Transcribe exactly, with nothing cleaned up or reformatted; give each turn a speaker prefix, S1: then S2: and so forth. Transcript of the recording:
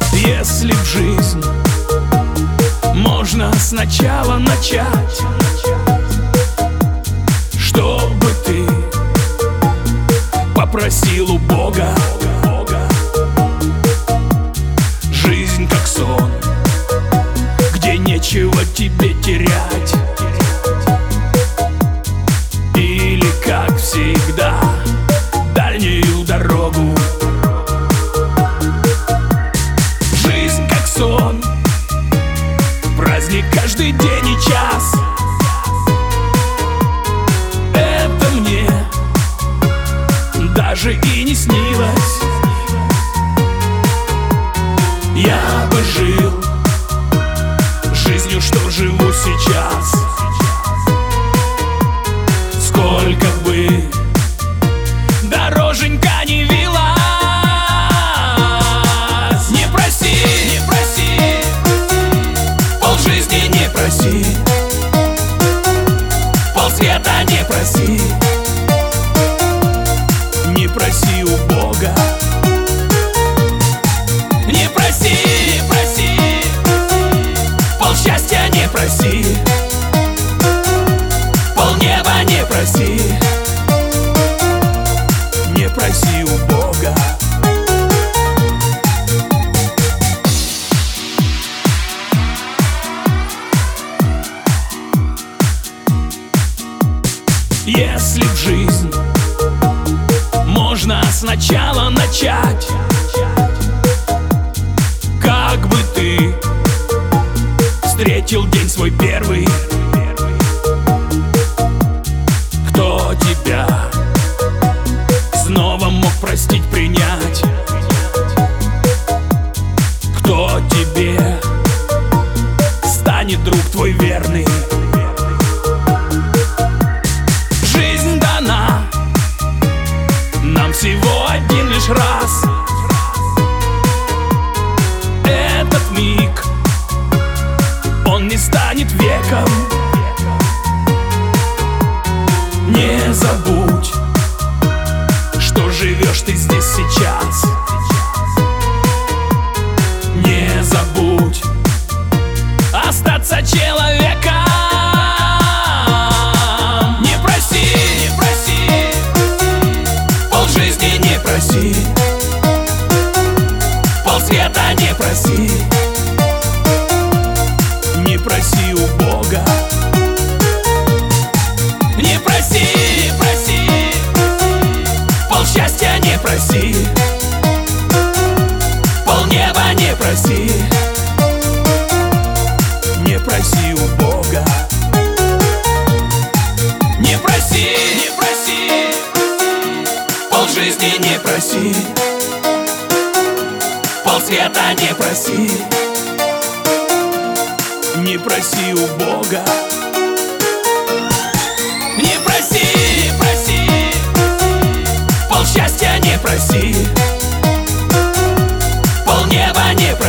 S1: Если в жизнь можно сначала начать, чтобы ты попросил у Бога. Жизнь как сон, где нечего тебе терять. Или, как всегда, дальнюю дорогу. Жизнь как сон, праздник каждый день и час. Это мне даже и не снилось. Я бы жил жизнью, что живу сейчас. Сколько бы дороженька не вилась. Не проси, не проси, полжизни не проси, полсвета не проси. Не проси у Бога. Не проси, не проси, полсчастья не проси, полнеба не проси. Не проси у Бога. Если в жизнь можно сначала начать, как бы ты встретил день свой первый? Кто тебя снова мог простить, принять? Кто тебе станет друг твой верный? Жизнь дана нам всего один лишь раз. Этот миг, он не станет веком. Не забудь, что живешь ты здесь сейчас. Не забудь остаться человеком. Не проси, не проси, полжизни не проси, полсвета не проси. Не проси у Бога. Не проси, не проси, полсчастья не проси, полнеба не проси. Не проси у Бога. Не проси, не проси, полжизни не проси, полсвета не проси. Не проси у Бога. Не проси, не проси, полсчастья не проси, полнеба не проси.